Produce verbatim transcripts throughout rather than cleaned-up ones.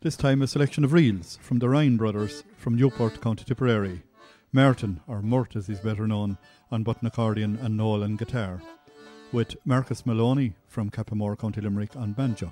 This time a selection of reels from the Ryan brothers from Newport, County Tipperary. Martin, or Murt as he's better known, on button accordion and Noel on guitar, with Marcus Maloney from Cappamore, County Limerick on banjo.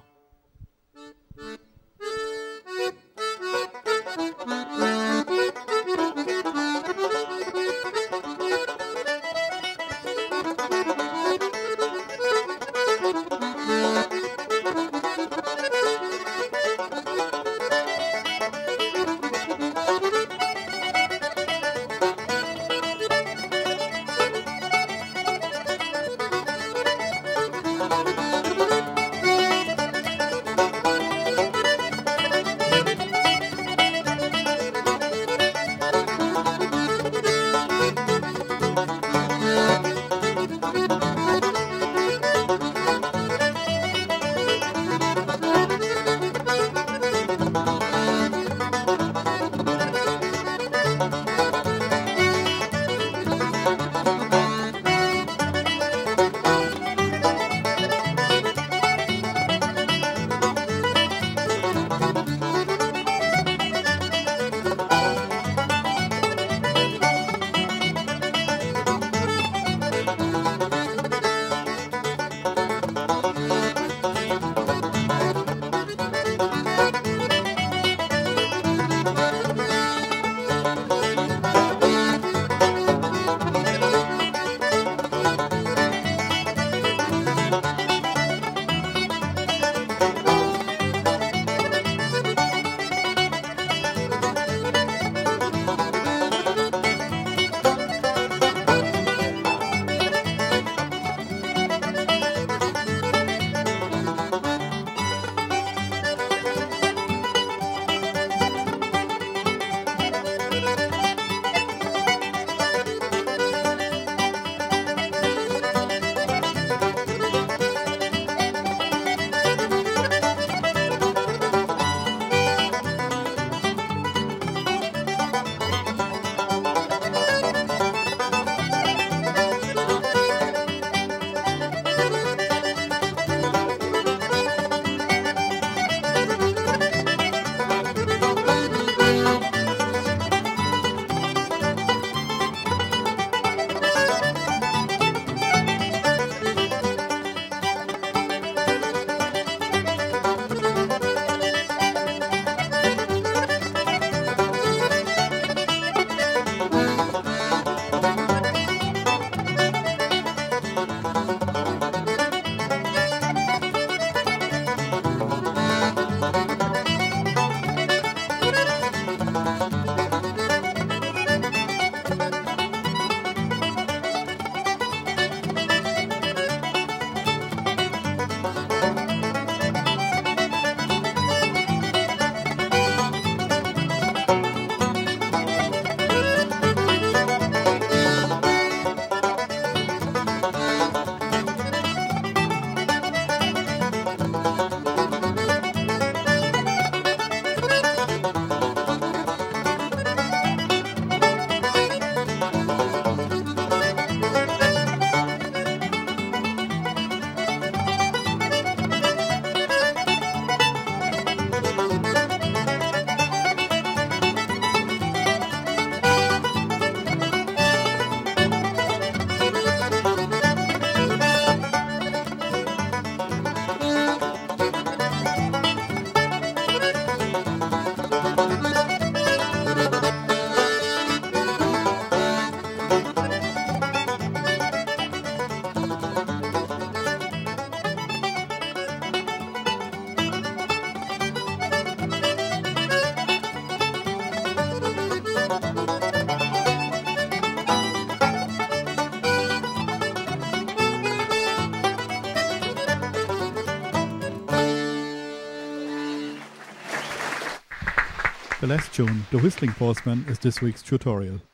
The last tune, The Whistling Postman, is this week's tutorial.